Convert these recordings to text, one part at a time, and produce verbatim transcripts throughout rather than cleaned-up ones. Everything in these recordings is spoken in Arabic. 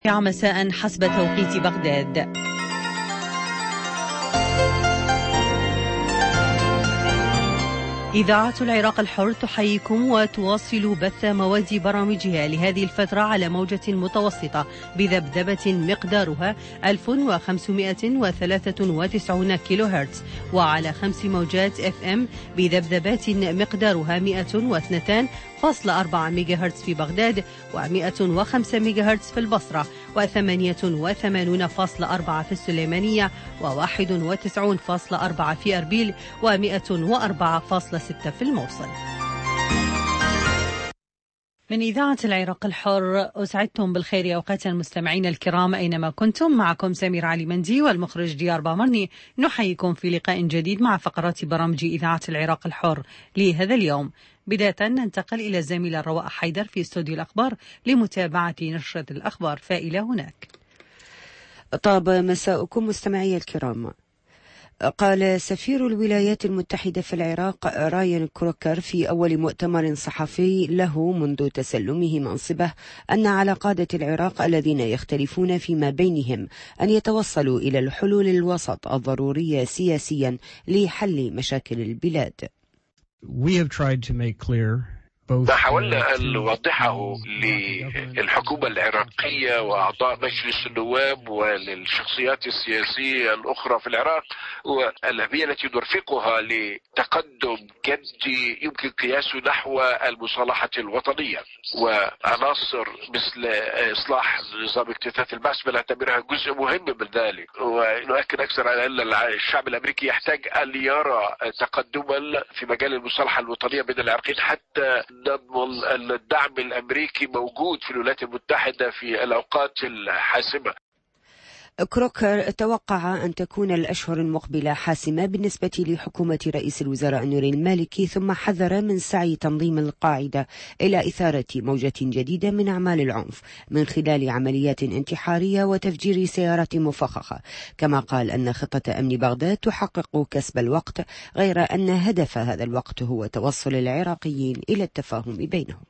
مساء حسب توقيت بغداد. إذاعة العراق الحر تحييكم وتواصل بث مواد برامجها لهذه الفترة على موجة متوسطة بذبذبة مقدارها ألف وخمسمائة وثلاثة وتسعين كيلو هرتز، وعلى خمس موجات اف ام بذبذبات مقدارها مئة واثنين فاصلة أربعة ميجا هرتز في بغداد، ومئة وخمسة ميجا هرتز في البصرة، وثمانية وثمانين فاصلة أربعة في السليمانية، وواحد وتسعين فاصلة أربعة في أربيل، ومئة وأربعة فاصلة ستة في الموصل. من إذاعة العراق الحر أسعدتم بالخير أوقات المستمعين الكرام أينما كنتم. معكم سمير علي مندي والمخرج ديار بامرني، نحييكم في لقاء جديد مع فقرات برامج إذاعة العراق الحر لهذا اليوم. بداية ننتقل إلى الزميلة رواء حيدر في استوديو الأخبار لمتابعة نشرة الأخبار. فإلى هناك. طاب مساءكم مستمعي الكرام. قال سفير الولايات المتحدة في العراق رايان كروكر في أول مؤتمر صحفي له منذ تسلمه منصبه أن على قادة العراق الذين يختلفون فيما بينهم أن يتوصلوا إلى الحلول الوسط الضرورية سياسيا لحل مشاكل البلاد. We have tried to make clear حاولنا أن نوضحه للحكومة العراقية وأعضاء مجلس النواب وللشخصيات السياسية الأخرى في العراق والأهمية التي نرفقها لتقدم جدي يمكن قياسه نحو المصالحة الوطنية، وعناصر مثل إصلاح نظام اكتتاث البعث بنعتبرها جزء مهم من ذلك. ونؤكد أكثر على أن الشعب الأمريكي يحتاج أن يرى تقدما في مجال المصالحة الوطنية بين العراقيين حتى نضمن الدعم الأمريكي موجود في الولايات المتحدة في الأوقات الحاسمة. كروكر توقع أن تكون الأشهر المقبلة حاسمة بالنسبة لحكومة رئيس الوزراء نوري المالكي، ثم حذر من سعي تنظيم القاعدة إلى إثارة موجة جديدة من أعمال العنف من خلال عمليات انتحارية وتفجير سيارات مفخخة. كما قال أن خطة أمن بغداد تحقق كسب الوقت، غير أن هدف هذا الوقت هو توصل العراقيين إلى التفاهم بينهم.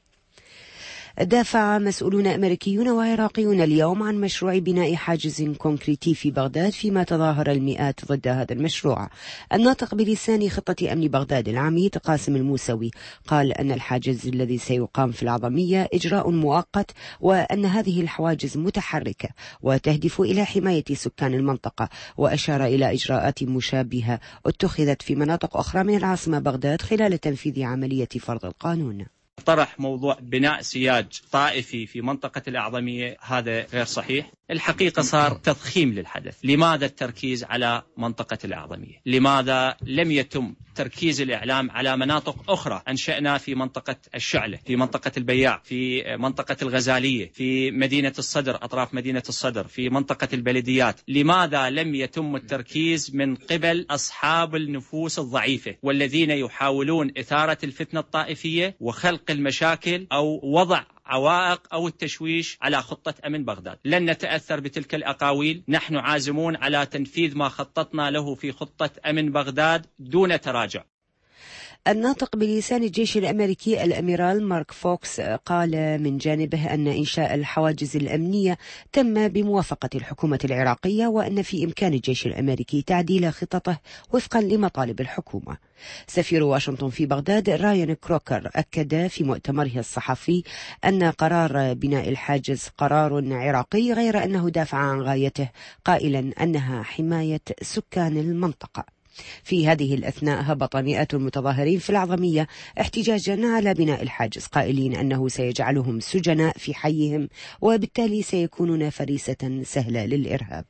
دافع مسؤولون أمريكيون وعراقيون اليوم عن مشروع بناء حاجز كونكريتي في بغداد، فيما تظاهر المئات ضد هذا المشروع. الناطق بلسان خطة أمن بغداد العميد قاسم الموسوي قال أن الحاجز الذي سيقام في العظمية إجراء مؤقت، وأن هذه الحواجز متحركة وتهدف إلى حماية سكان المنطقة، وأشار إلى إجراءات مشابهة اتخذت في مناطق أخرى من العاصمة بغداد خلال تنفيذ عملية فرض القانون. طرح موضوع بناء سياج طائفي في منطقة الأعظمية هذا غير صحيح. الحقيقة صار تضخيم للحدث. لماذا التركيز على منطقة الأعظمية؟ لماذا لم يتم تركيز الإعلام على مناطق أخرى؟ أنشأنا في منطقة الشعلة، في منطقة البياع، في منطقة الغزالية، في مدينة الصدر، أطراف مدينة الصدر، في منطقة البلديات. لماذا لم يتم التركيز من قبل أصحاب النفوس الضعيفة والذين يحاولون إثارة الفتنة الطائفية وخلق المشاكل أو وضع عوائق أو التشويش على خطة أمن بغداد؟ لن نتأثر بتلك الأقاويل. نحن عازمون على تنفيذ ما خططنا له في خطة أمن بغداد دون تراجع. الناطق بلسان الجيش الأمريكي الأميرال مارك فوكس قال من جانبه أن إنشاء الحواجز الأمنية تم بموافقة الحكومة العراقية، وأن في إمكان الجيش الأمريكي تعديل خططه وفقا لمطالب الحكومة. سفير واشنطن في بغداد رايان كروكر أكد في مؤتمره الصحفي أن قرار بناء الحاجز قرار عراقي، غير أنه دافع عن غايته قائلا أنها حماية سكان المنطقة. في هذه الأثناء هبط مئات المتظاهرين في العظمية احتجاجا على بناء الحاجز، قائلين أنه سيجعلهم سجناء في حيهم وبالتالي سيكونون فريسة سهلة للإرهاب.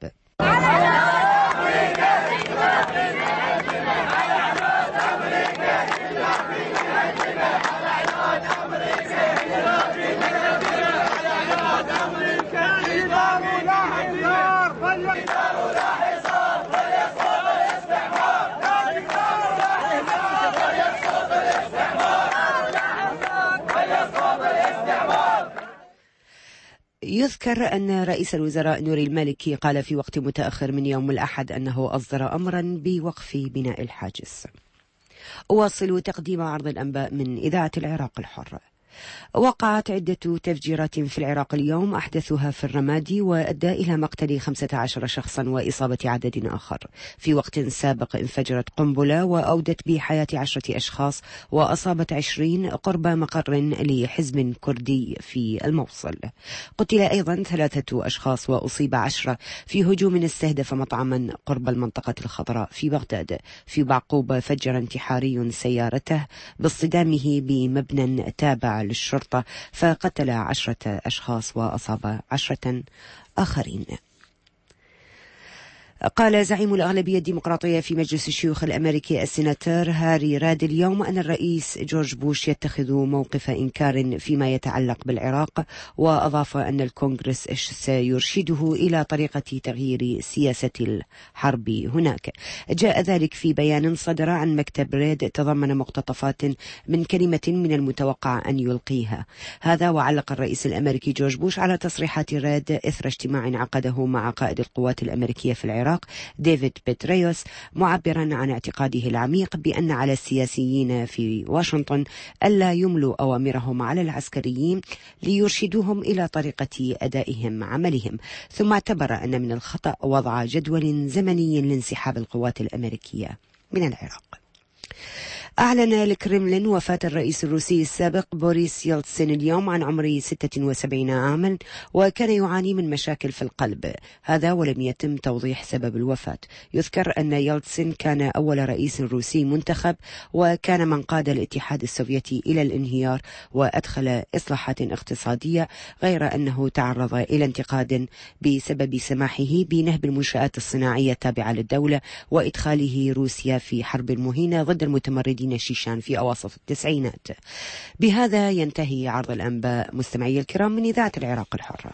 يذكر أن رئيس الوزراء نوري المالكي قال في وقت متأخر من يوم الأحد أنه أصدر أمرا بوقف بناء الحاجز. أواصل تقديم عرض الأنباء من إذاعة العراق الحر. وقعت عدة تفجيرات في العراق اليوم، أحدثها في الرمادي، وأدى إلى مقتل خمسة عشر شخصا وإصابة عدد آخر. في وقت سابق انفجرت قنبلة وأودت بحياة عشرة أشخاص وأصابت عشرين قرب مقر لحزب كردي في الموصل. قتل أيضا ثلاثة أشخاص وأصيب عشرة في هجوم استهدف مطعما قرب المنطقة الخضراء في بغداد. في بعقوبة فجر انتحاري سيارته باصطدامه بمبنى تابع للشرطة فقتل عشرة أشخاص وأصاب عشرة آخرين. قال زعيم الأغلبية الديمقراطية في مجلس الشيوخ الأمريكي السيناتور هاري راد اليوم أن الرئيس جورج بوش يتخذ موقف إنكار فيما يتعلق بالعراق، وأضاف أن الكونغرس سيرشده إلى طريقة تغيير سياسة الحرب هناك. جاء ذلك في بيان صدر عن مكتب ريد تضمن مقتطفات من كلمة من المتوقع أن يلقيها. هذا وعلق الرئيس الأمريكي جورج بوش على تصريحات ريد إثر اجتماع عقده مع قائد القوات الأمريكية في العراق ديفيد بيتريوس، معبرا عن اعتقاده العميق بأن على السياسيين في واشنطن ألا يملوا أوامرهم على العسكريين ليرشدوهم إلى طريقة أدائهم عملهم. ثم اعتبر أن من الخطأ وضع جدول زمني لانسحاب القوات الأمريكية من العراق. أعلن الكرملين وفاة الرئيس الروسي السابق بوريس يلتسين اليوم عن عمر ستة وسبعين عاما، وكان يعاني من مشاكل في القلب. هذا ولم يتم توضيح سبب الوفاة. يذكر أن يلتسين كان أول رئيس روسي منتخب، وكان من قاد الاتحاد السوفيتي إلى الانهيار وأدخل إصلاحات اقتصادية، غير أنه تعرض إلى انتقاد بسبب سماحه بنهب المنشآت الصناعية التابعة للدولة وإدخاله روسيا في حرب مهينة ضد المتمردين الشيشان في أواسط التسعينات. بهذا ينتهي عرض الأنباء مستمعي الكرام من إذاعة العراق الحرة.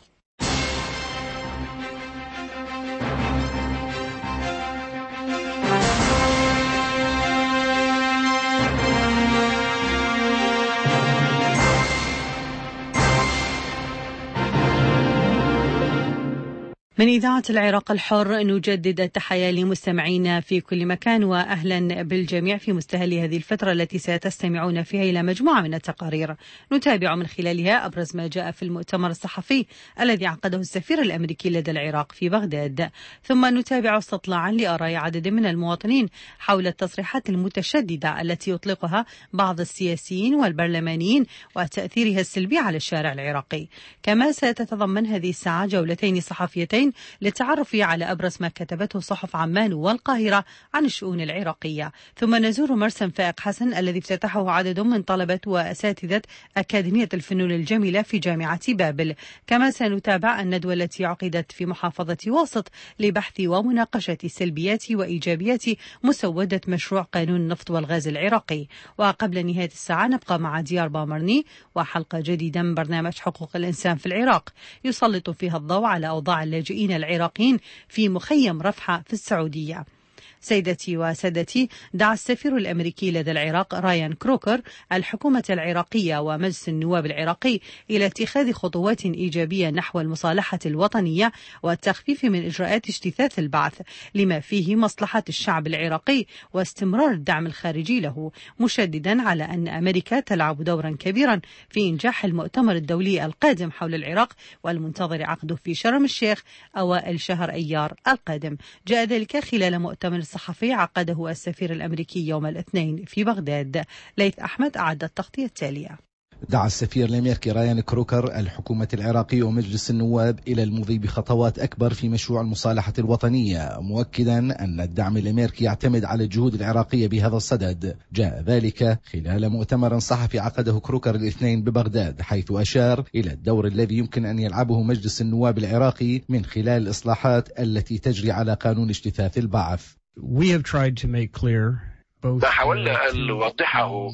من إذاعة العراق الحر نجدد التحية لمستمعينا في كل مكان، وأهلا بالجميع في مستهل هذه الفترة التي ستستمعون فيها إلى مجموعة من التقارير نتابع من خلالها أبرز ما جاء في المؤتمر الصحفي الذي عقده السفير الأمريكي لدى العراق في بغداد، ثم نتابع استطلاعا لآراء عدد من المواطنين حول التصريحات المتشددة التي يطلقها بعض السياسيين والبرلمانيين وتأثيرها السلبي على الشارع العراقي. كما ستتضمن هذه الساعة جولتين صحفيتين للتعرف على أبرز ما كتبته صحف عمان والقاهرة عن الشؤون العراقية، ثم نزور مرسم فائق حسن الذي افتتحه عدد من طلبة وأساتذة أكاديمية الفنون الجميلة في جامعة بابل. كما سنتابع الندوة التي عقدت في محافظة واسط لبحث ومناقشة سلبيات وإيجابيات مسودة مشروع قانون النفط والغاز العراقي. وقبل نهاية الساعة نبقى مع ديار بامرني وحلقة جديدة من برنامج حقوق الإنسان في العراق يسلط فيها الضوء على أوضاع اللاجئين العراقيين في مخيم رفحة في السعودية. سيدتي وسادتي، دعا السفير الأمريكي لدى العراق رايان كروكر الحكومة العراقية ومجلس النواب العراقي إلى اتخاذ خطوات إيجابية نحو المصالحة الوطنية والتخفيف من إجراءات اجتثاث البعث لما فيه مصلحة الشعب العراقي واستمرار الدعم الخارجي له، مشددا على أن أمريكا تلعب دورا كبيرا في إنجاح المؤتمر الدولي القادم حول العراق والمنتظر عقده في شرم الشيخ أوائل شهر أيار القادم. جاء ذلك خلال مؤتمر الصحفي عقده السفير الأمريكي يوم الاثنين في بغداد. ليث أحمد أعد التغطية التالية. دعا السفير الأمريكي رايان كروكر الحكومة العراقية ومجلس النواب إلى المضي بخطوات أكبر في مشروع المصالحة الوطنية، مؤكدا أن الدعم الأمريكي يعتمد على الجهود العراقية بهذا الصدد. جاء ذلك خلال مؤتمر صحفي عقده كروكر الاثنين ببغداد، حيث أشار إلى الدور الذي يمكن أن يلعبه مجلس النواب العراقي من خلال الإصلاحات التي تجري على قانون اجتثاث البعث. We have tried to make clear ما حاولنا أن نوضحه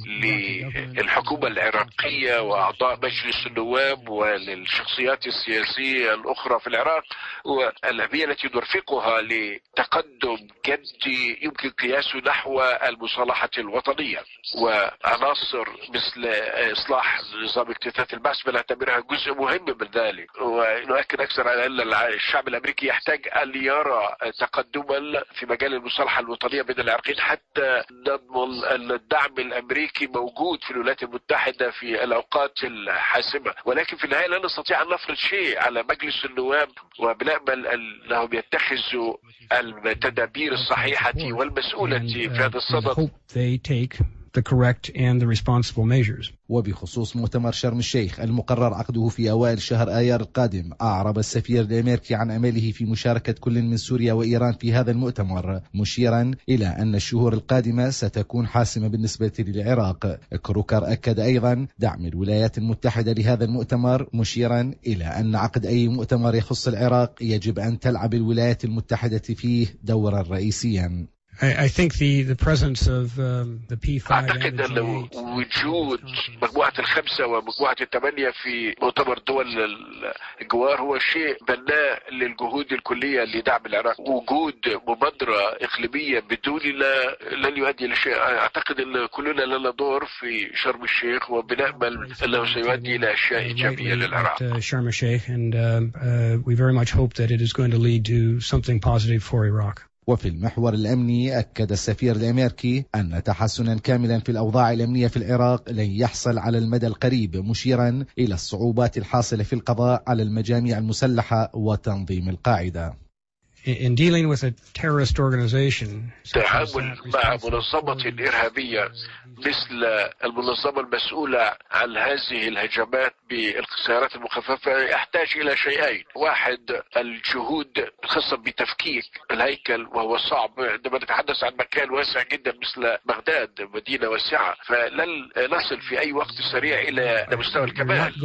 للحكومة العراقية وأعضاء مجلس النواب وللشخصيات السياسية الأخرى في العراق والأهمية التي نرفقها لتقدم جدي يمكن قياسه نحو المصالحة الوطنية، وعناصر مثل إصلاح نظام اجتثاث البعث بنعتبرها جزء مهم من ذلك. ونؤكد أكثر على أن الشعب الأمريكي يحتاج أن يرى تقدما في مجال المصالحة الوطنية بين العراقيين حتى نضمن الدعم الأمريكي موجود في الولايات المتحدة في الأوقات الحاسمة، ولكن في النهاية لا نستطيع أن نفرض شيء على مجلس النواب، وبنأمل أنهم يتخذوا التدابير الصحيحة والمسؤولة في هذا الصدد. the correct and the responsible measures. وبخصوص مؤتمر شرم الشيخ المقرر عقده في أوائل شهر آيار القادم، أعرب السفير الأمريكي عن أمله في مشاركة كل من سوريا وإيران في هذا المؤتمر، مشيرا إلى أن الشهور القادمة ستكون حاسمة بالنسبة للعراق. كروكر أكد أيضا دعم الولايات المتحدة لهذا المؤتمر، مشيرا إلى أن عقد أي مؤتمر يخص العراق يجب أن تلعب الولايات المتحدة فيه دورا رئيسيا. I think the the presence of um, the P five أعتقد أن وجود مجموعة الخمسة ومجموعة الثمانية في مؤتمر دول الجوار هو شيء بناء للجهود الكلية لدعم العراق. وجود مبادرة إقليمية بدوننا لن يؤدي لشيء. أعتقد أن كلنا لنا دور في شرم الشيخ، وبنأمل أنه سيؤدي إلى أشياء إيجابية للعراق. Sharm el-Sheikh, and uh, uh, we very much hope that it is going to lead to something positive for Iraq. وفي المحور الأمني أكد السفير الأمريكي أن تحسنا كاملا في الأوضاع الأمنية في العراق لن يحصل على المدى القريب، مشيرا إلى الصعوبات الحاصلة في القضاء على المجاميع المسلحة وتنظيم القاعدة. In dealing with a terrorist organization, التعامل مع منظمة إرهابية مثل المنظمة المسؤولة عن هذه الهجمات بالسيارات المخففة يحتاج إلى شيئين: واحد، الجهود الخاصة بتفكيك الهيكل، وهو صعب عندما نتحدث عن مكان واسع جدا مثل بغداد، مدينة واسعة، فلن نصل في أي وقت سريع إلى مستوى الكمال.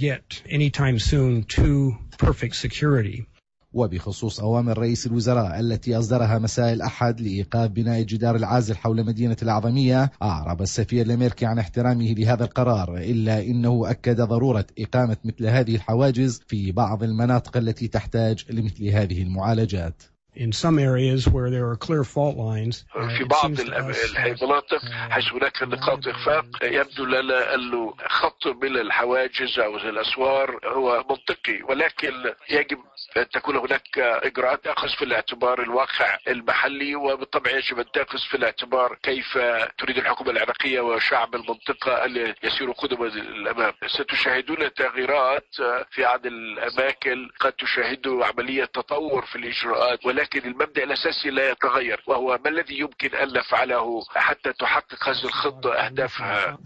وبخصوص أوامر رئيس الوزراء التي أصدرها مساء الأحد لإيقاف بناء الجدار العازل حول مدينة الأعظمية، أعرب السفير الأمريكي عن احترامه لهذا القرار، إلا إنه أكد ضرورة إقامة مثل هذه الحواجز في بعض المناطق التي تحتاج لمثل هذه المعالجات. In some areas where there are clear fault lines, في بعض المناطق حيث هناك نقاط إخفاق يبدو لنا أن خط من الحواجز أو الأسوار هو منطقي، ولكن يجب أن تكون هناك إجراءات تأخذ في الاعتبار الواقع المحلي، وبالطبع يجب أن تأخذ في الاعتبار كيف تريد الحكومة العراقية وشعب المنطقة أن يسيروا قدما للأمام. ستشاهدون تغييرات في عدد الأماكن، قد تشاهدوا عملية تطور في الإجراءات، ولكن لكن المبدأ الأساسي لا يتغير، وهو ما الذي يمكن أن نفعله حتى تحقق هذه الخطة أهدافها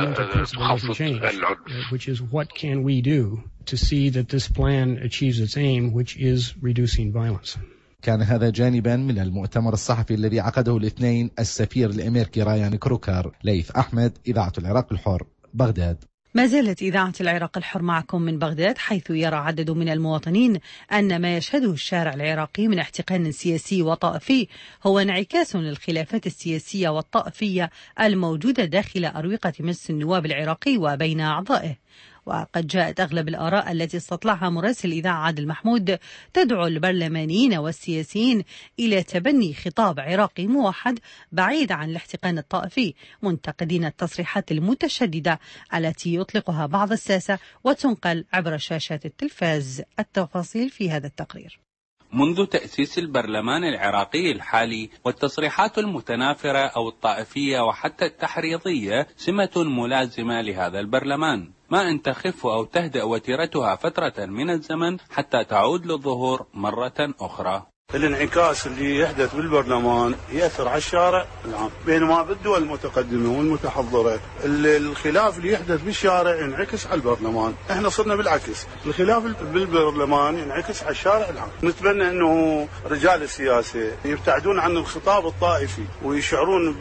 وتخفض العنف. Which is what can we do to see that this plan achieves its aim, which is reducing violence. كان هذا جانبا من المؤتمر الصحفي الذي عقده الاثنين السفير الأمريكي رايان كروكر. ليث أحمد، إذاعة العراق الحر، بغداد. ما زالت إذاعة العراق الحر معكم من بغداد، حيث يرى عدد من المواطنين أن ما يشهده الشارع العراقي من احتقان سياسي وطائفي هو انعكاس للخلافات السياسية والطائفية الموجودة داخل أروقة مجلس النواب العراقي وبين أعضائه. وقد جاءت أغلب الآراء التي استطلعها مراسل الإذاعة عادل محمود تدعو البرلمانيين والسياسيين إلى تبني خطاب عراقي موحد بعيد عن الاحتقان الطائفي، منتقدين التصريحات المتشددة التي يطلقها بعض الساسة وتنقل عبر شاشات التلفاز. التفاصيل في هذا التقرير. منذ تأسيس البرلمان العراقي الحالي والتصريحات المتنافرة أو الطائفية وحتى التحريضية سمة ملازمة لهذا البرلمان، ما أن تخف أو تهدأ وتيرتها فترة من الزمن حتى تعود للظهور مرة أخرى. الانعكاس اللي يحدث بالبرلمان يأثر على الشارع العام، بينما بالدول المتقدمة والمتحضرة الخلاف اللي يحدث بالشارع ينعكس على البرلمان. احنا صرنا بالعكس، الخلاف بالبرلمان ينعكس على الشارع العام. نتمنى انه رجال السياسة يبتعدون عن الخطاب الطائفي ويشعرون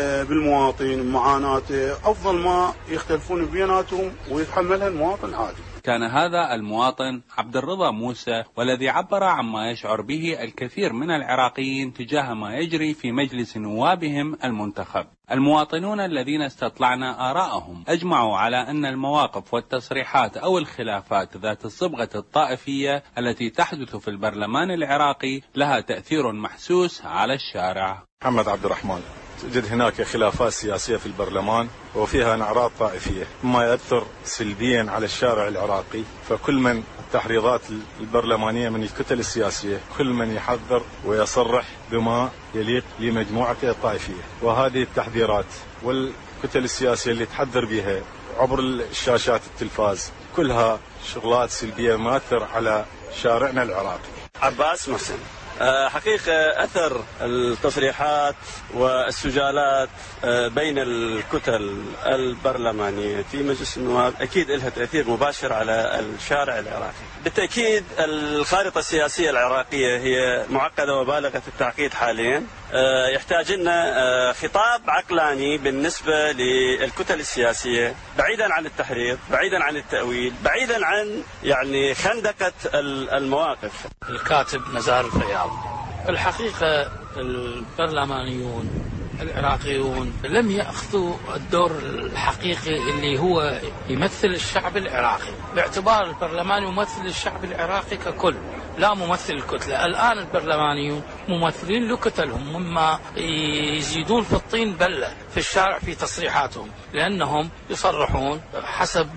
بالمواطن معاناته افضل ما يختلفون بيناتهم ويتحملها المواطن عادي. كان هذا المواطن عبد الرضا موسى، والذي عبر عما يشعر به الكثير من العراقيين تجاه ما يجري في مجلس نوابهم المنتخب. المواطنون الذين استطلعنا آراءهم أجمعوا على أن المواقف والتصريحات أو الخلافات ذات الصبغة الطائفية التي تحدث في البرلمان العراقي لها تأثير محسوس على الشارع. محمد عبد الرحمن، توجد هناك خلافات سياسية في البرلمان وفيها أعراض طائفية مما يؤثر سلبيا على الشارع العراقي، فكل من التحريضات البرلمانية من الكتل السياسية كل من يحذر ويصرح بما يليق لمجموعته الطائفية. وهذه التحذيرات والكتل السياسية اللي تحذر بها عبر الشاشات التلفاز كلها شغلات سلبية ماثر على شارعنا العراقي. عباس محسن. حقيقة أثر التصريحات والسجالات بين الكتل البرلمانية في مجلس النواب أكيد لها تأثير مباشر على الشارع العراقي. بالتأكيد الخارطة السياسية العراقية هي معقدة وبالغة التعقيد حاليا، يحتاج لنا خطاب عقلاني بالنسبة للكتل السياسية، بعيدا عن التحريض، بعيدا عن التأويل، بعيدا عن يعني خندقة المواقف. الكاتب نزار الفياض. الحقيقة البرلمانيون العراقيون لم يأخذوا الدور الحقيقي اللي هو يمثل الشعب العراقي، باعتبار البرلمان يمثل الشعب العراقي ككل لا ممثل الكتلة. الآن البرلمانيون ممثلين لكتلهم، مما يزيدون في الطين بلة في الشارع في تصريحاتهم، لأنهم يصرحون حسب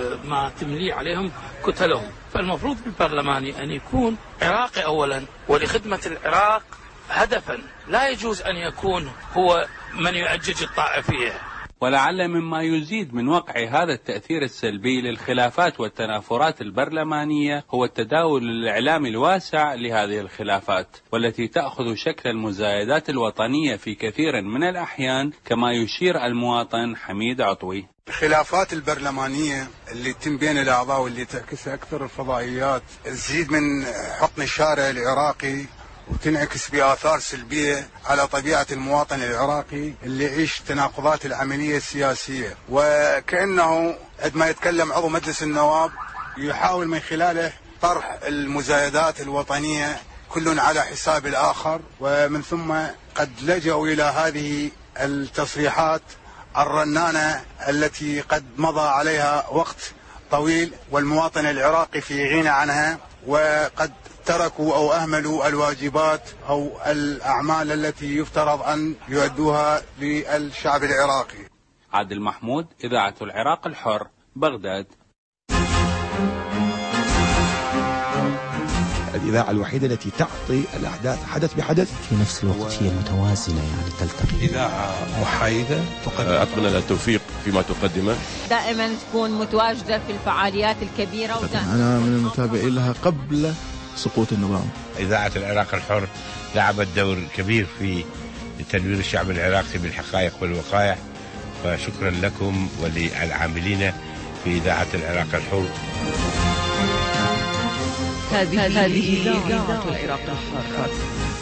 ما تملي عليهم كتلهم. فالمفروض البرلماني أن يكون عراقي أولا ولخدمة العراق هدفا، لا يجوز أن يكون هو من يؤجج الطائفية. ولعل مما يزيد من وقع هذا التأثير السلبي للخلافات والتنافرات البرلمانية هو التداول الإعلامي الواسع لهذه الخلافات، والتي تأخذ شكل المزايدات الوطنية في كثير من الأحيان، كما يشير المواطن حميد عطوي. الخلافات البرلمانية اللي تتم بين الأعضاء واللي تعكسها أكثر الفضائيات تزيد من حقن الشارع العراقي وتنعكس بآثار سلبية على طبيعة المواطن العراقي اللي يعيش تناقضات العملية السياسية، وكأنه عندما يتكلم عضو مجلس النواب يحاول من خلاله طرح المزايدات الوطنية كل على حساب الآخر، ومن ثم قد لجأوا إلى هذه التصريحات الرنانة التي قد مضى عليها وقت طويل والمواطن العراقي في غنى عنها، وقد تركوا أو أهملوا الواجبات أو الأعمال التي يفترض أن يؤدوها للشعب العراقي. عادل محمود، إذاعة العراق الحر، بغداد. الإذاعة الوحيدة التي تعطي الأحداث حدث بحدث، في نفس الوقت هي متوازنة، يعني تلتقي. إذاعة محايدة، أتمنى لها التوفيق فيما تقدمه، دائما تكون متواجدة في الفعاليات الكبيرة. أنا من المتابعين لها قبل سقوط النظام. إذاعة العراق الحر لعبت دور كبير في تنوير الشعب العراقي بالحقائق والوقائع، فشكرا لكم وللعاملين في إذاعة العراق الحر. هذه إذاعة العراق الحر.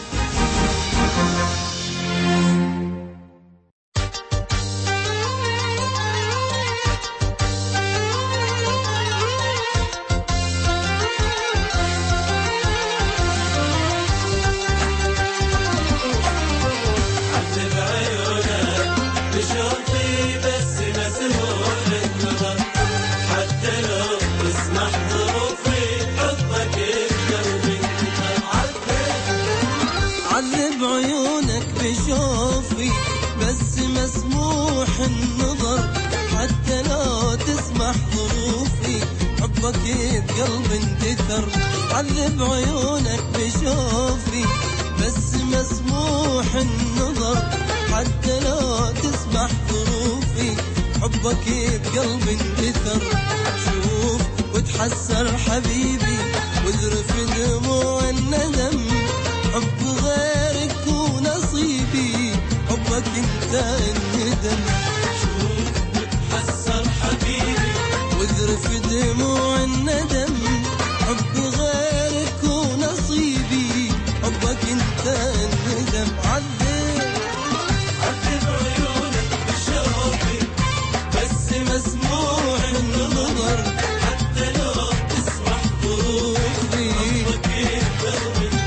بقلب انتثر، عذب عيونك بشوفي بس مسموح النظر، حتى لو تسمح ظروفي حبك بقلب انتثر. شوف وتحسر حبيبي واذرف دموع الندم، حب غيرك ونصيبي حبك انت الندم. شوف وتحسر حبيبي واذرف دموع الندم، حب غيرك ونصيبي حبك انت الندم. عذب عذب عيونك بشوفي بس مسموح النظر، حتى لو تسمح ظروفي حبك انت.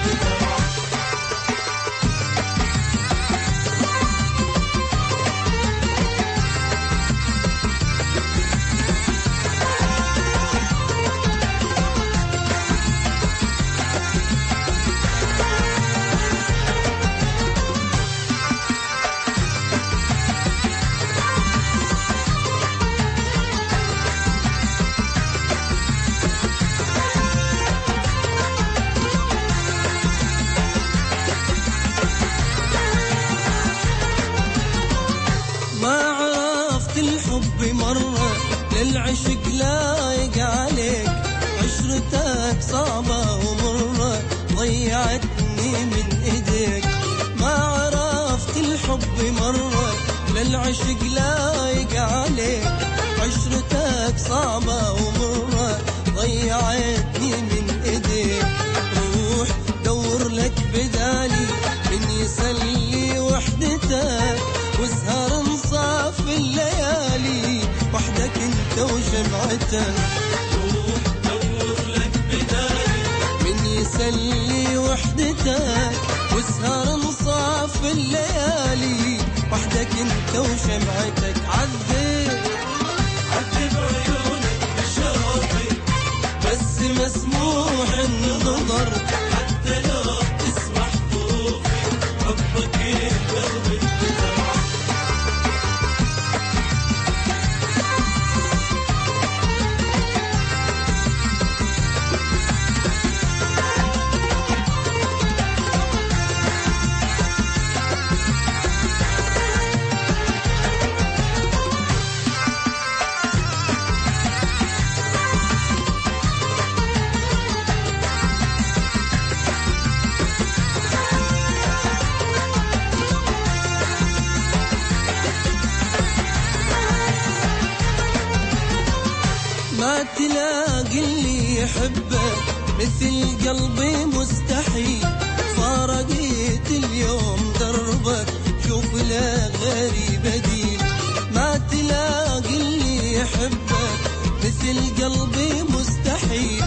للعشق لايق عليك، عشرتك صعبة ومرة ضيعتني من ايديك، ما عرفت الحب مرة للعشق لايق عليك، عشرتك صعبة ومرة ضيعتني من ايديك، روح دور لك بدالي من يسلي وحدتك، واسهر انصاف الليالي وحدك انت وجمعتك، روح دور لك بدالي من يسلي وحدتك، واسهر انصاف الليالي وحدك انت وجمعتك، عذب عذب عيونك بشوقي بس مسموح النظر، حتى لو تسمح ظروفي حبك يقلب الدمع. ما تلاقي اللي يحبك مثل قلبي مستحيل، فارقيت اليوم دربك شوف لا غيري بديل، ما تلاقي اللي يحبك مثل قلبي مستحيل،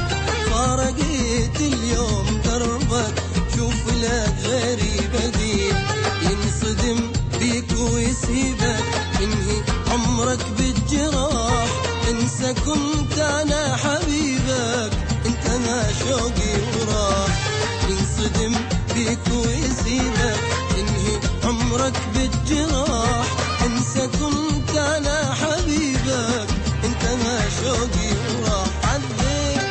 فارقيت اليوم دربك شوف لا غيري بديل، ينصدم بيك ويسيبك انهي عمرك بالجراح، انسى كنت انا حبيبك انت ما شوقي وراح، ينصدم بيك ويسيبك انهي عمرك بالجراح، انسى كنت انا حبيبك انت ما شوقي وراح، عذب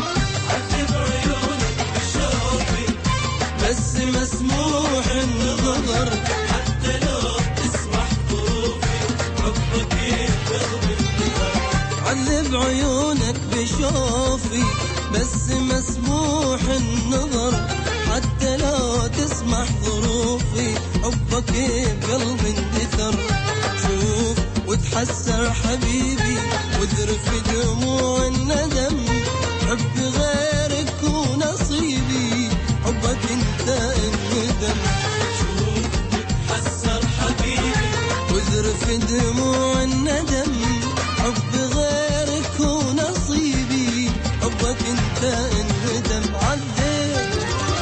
عذب عيونك بشوقي بس مسموح النظر، حتى لو تسمح ظروفي حبك يقلب الدمع، عذب عيونك بشوفي بس مسموح النظر، حتى لو تسمح ظروفي حبك بقلب اندثر، شوف وتحسر حبيبي وذرف دموع الندم، حب غيرك ونصيبي حبك انت الندم، شوف وتحسر حبيبي وذرف دموع الندم، حب غيرك ونصيبي حبك انت انهدم، عذب.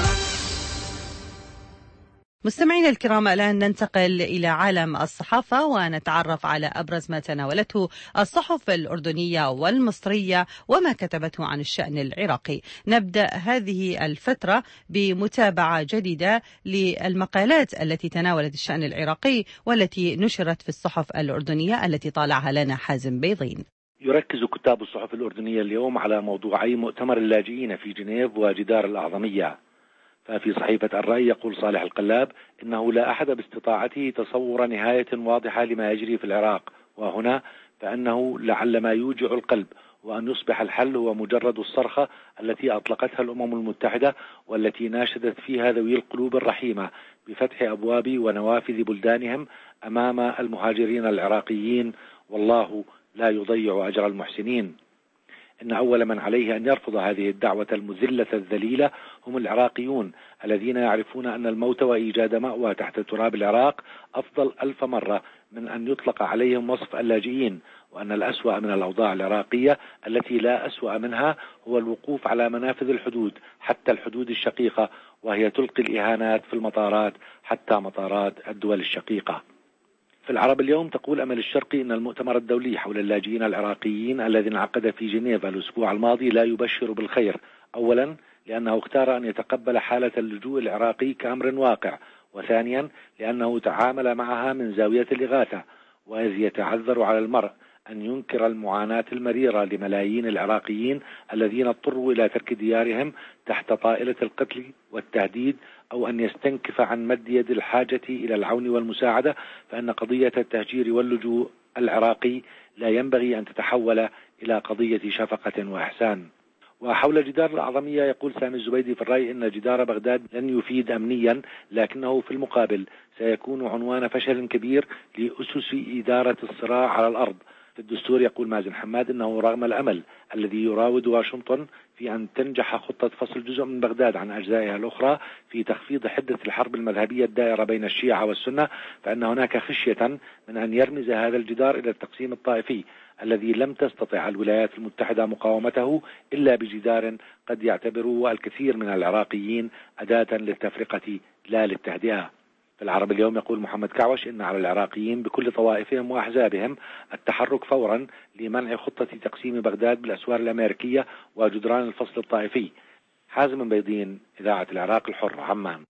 مستمعينا الكرام، الآن ننتقل إلى عالم الصحافة ونتعرف على أبرز ما تناولته الصحف الأردنية والمصرية وما كتبته عن الشأن العراقي. نبدأ هذه الفترة بمتابعة جديدة للمقالات التي تناولت الشأن العراقي والتي نشرت في الصحف الأردنية التي طالعها لنا حازم بيضين. يركز كتاب الصحف الأردنية اليوم على موضوعي مؤتمر اللاجئين في جنيف وجدار الأعظمية. ففي صحيفة الرأي يقول صالح القلاب إنه لا أحد باستطاعته تصور نهاية واضحة لما يجري في العراق، وهنا فإنه لعل ما يوجع القلب وأن يصبح الحل هو مجرد الصرخة التي أطلقتها الأمم المتحدة والتي ناشدت فيها ذوي القلوب الرحيمة بفتح أبواب ونوافذ بلدانهم أمام المهاجرين العراقيين، والله لا يضيع أجر المحسنين. إن أول من عليه أن يرفض هذه الدعوة المذلة الذليلة هم العراقيون الذين يعرفون أن الموت وإيجاد مأوى تحت تراب العراق أفضل ألف مرة من أن يطلق عليهم وصف اللاجئين، وأن الأسوأ من الأوضاع العراقية التي لا أسوأ منها هو الوقوف على منافذ الحدود حتى الحدود الشقيقة، وهي تلقي الإهانات في المطارات حتى مطارات الدول الشقيقة. في العرب اليوم تقول أمل الشرقي إن المؤتمر الدولي حول اللاجئين العراقيين الذي انعقد في جنيف الأسبوع الماضي لا يبشر بالخير، أولا لأنه اختار أن يتقبل حالة اللجوء العراقي كأمر واقع، وثانيا لأنه تعامل معها من زاوية الإغاثة، وإذ يتعذر على المرء أن ينكر المعاناة المريرة لملايين العراقيين الذين اضطروا إلى ترك ديارهم تحت طائلة القتل والتهديد، أو أن يستنكف عن مد يد الحاجة إلى العون والمساعدة، فإن قضية التهجير واللجوء العراقي لا ينبغي أن تتحول إلى قضية شفقة وإحسان. وحول جدار الأعظمية يقول سامي الزبيدي في الرأي إن جدار بغداد لن يفيد أمنيا، لكنه في المقابل سيكون عنوان فشل كبير لأسس إدارة الصراع على الأرض. في الدستور يقول مازن حماد إنه رغم الأمل الذي يراود واشنطن في أن تنجح خطة فصل جزء من بغداد عن أجزائها الأخرى في تخفيض حدة الحرب المذهبية الدائرة بين الشيعة والسنة، فإن هناك خشية من أن يرمز هذا الجدار إلى التقسيم الطائفي الذي لم تستطع الولايات المتحدة مقاومته إلا بجدار قد يعتبره الكثير من العراقيين أداة للتفرقة لا للتهدئة. في العرب اليوم يقول محمد كعوش إن على العراقيين بكل طوائفهم وأحزابهم التحرك فورا لمنع خطة تقسيم بغداد بالأسوار الأمريكية وجدران الفصل الطائفي. حازم بيضين، إذاعة العراق الحر، عمان.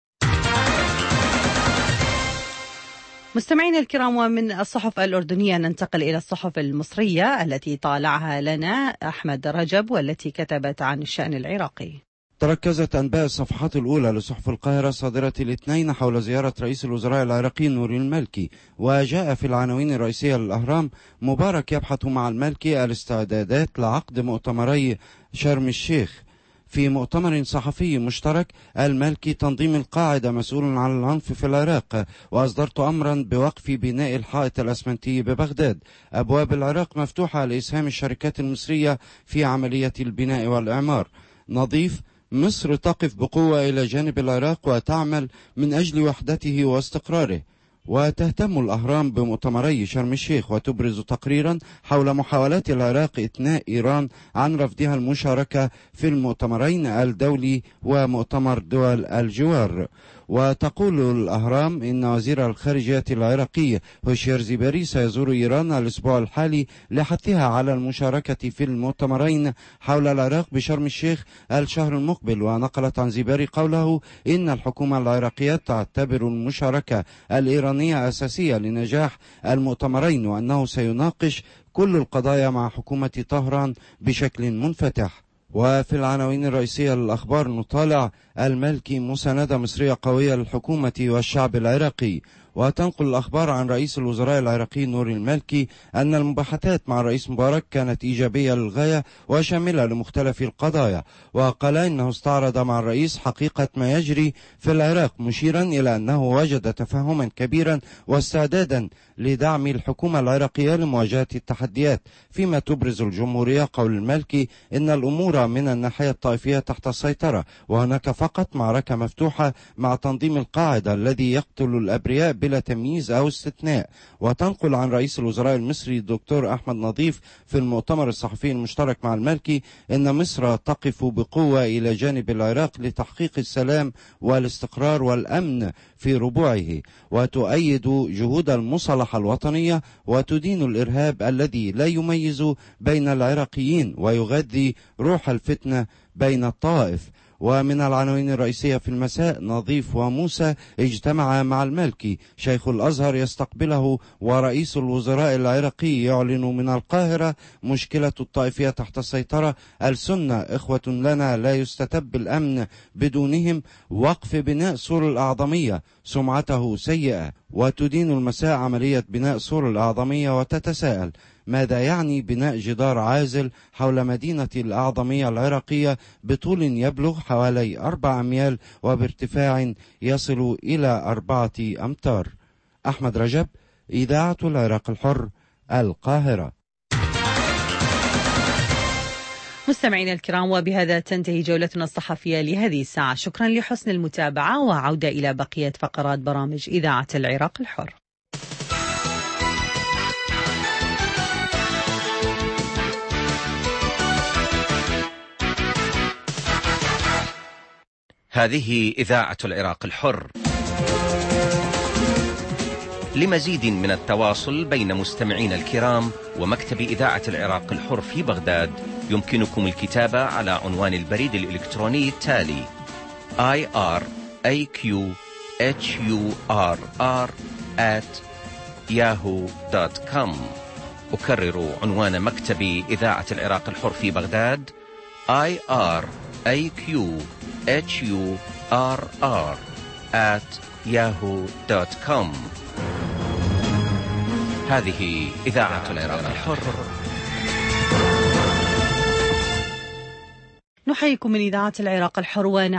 مستمعينا الكرام، ومن الصحف الأردنية ننتقل إلى الصحف المصرية التي طالعها لنا أحمد رجب والتي كتبت عن الشأن العراقي. تركزت أنباء الصفحات الأولى لصحف القاهرة صادرة الاثنين حول زيارة رئيس الوزراء العراقي نوري المالكي. وجاء في العناوين الرئيسية للأهرام: مبارك يبحث مع المالكي الاستعدادات لعقد مؤتمري شرم الشيخ. في مؤتمر صحفي مشترك: المالكي تنظيم القاعدة مسؤول عن العنف في العراق، وأصدرت أمرا بوقف بناء الحائط الأسمنتي ببغداد. أبواب العراق مفتوحة لإسهام الشركات المصرية في عملية البناء والإعمار. نظيف: مصر تقف بقوة إلى جانب العراق وتعمل من أجل وحدته واستقراره. وتهتم الأهرام بمؤتمري شرم الشيخ وتبرز تقريرا حول محاولات العراق إثناء إيران عن رفضها المشاركة في المؤتمرين الدولي ومؤتمر دول الجوار. وتقول الأهرام إن وزير الخارجية العراقي هوشير زيبري سيزور إيران الأسبوع الحالي لحثها على المشاركة في المؤتمرين حول العراق بشرم الشيخ الشهر المقبل. ونقلت عن زيبري قوله إن الحكومة العراقية تعتبر المشاركة الإيرانية أساسية لنجاح المؤتمرين، وأنه سيناقش كل القضايا مع حكومة طهران بشكل منفتح. وفي العناوين الرئيسية للأخبار نطالع: المالكي مساندة مصرية قوية للحكومة والشعب العراقي. وتنقل الأخبار عن رئيس الوزراء العراقي نوري المالكي أن المباحثات مع الرئيس مبارك كانت إيجابية للغاية وشاملة لمختلف القضايا. وقال إنه استعرض مع الرئيس حقيقة ما يجري في العراق، مشيرا إلى أنه وجد تفاهما كبيرا واستعدادا لدعم الحكومة العراقية لمواجهة التحديات. فيما تبرز الجمهورية قول المالكي إن الأمور من الناحية الطائفية تحت السيطرة، وهناك فقط معركة مفتوحة مع تنظيم القاعدة الذي يقتل الأبرياء بلا تمييز أو استثناء. وتنقل عن رئيس الوزراء المصري الدكتور أحمد نظيف في المؤتمر الصحفي المشترك مع المالكي إن مصر تقف بقوة إلى جانب العراق لتحقيق السلام والاستقرار والأمن في ربوعه، وتؤيد جهود المصالحة الوطنية وتدين الإرهاب الذي لا يميز بين العراقيين ويغذي روح الفتنة بين الطوائف. ومن العناوين الرئيسية في المساء: نظيف وموسى اجتمعا مع المالكي، شيخ الأزهر يستقبله ورئيس الوزراء العراقي يعلن من القاهرة مشكلة الطائفية تحت السيطرة، السنة إخوة لنا لا يستتب الأمن بدونهم، وقف بناء سور الأعظمية سمعته سيئة. وتدين المساء عملية بناء سور الأعظمية وتتساءل: ماذا يعني بناء جدار عازل حول مدينة الأعظمية العراقية بطول يبلغ حوالي أربع أميال وبارتفاع يصل إلى أربعة أمتار؟ أحمد رجب، إذاعة العراق الحر، القاهرة. مستمعينا الكرام، وبهذا تنتهي جولتنا الصحفية لهذه الساعة. شكرا لحسن المتابعة، وعودة إلى بقية فقرات برامج إذاعة العراق الحر. هذه إذاعة العراق الحر. لمزيد من التواصل بين مستمعين الكرام ومكتب إذاعة العراق الحر في بغداد يمكنكم الكتابة على عنوان البريد الإلكتروني التالي: آي آر إيه كيو إتش يو آر آر آت ياهو دوت كوم. أكرر عنوان مكتب إذاعة العراق الحر في بغداد: آي آر إيه كيو إتش يو آر آر آت ياهو دوت كوم. هذه إذاعة العراق الحر. نحييكم من إذاعة العراق الحر.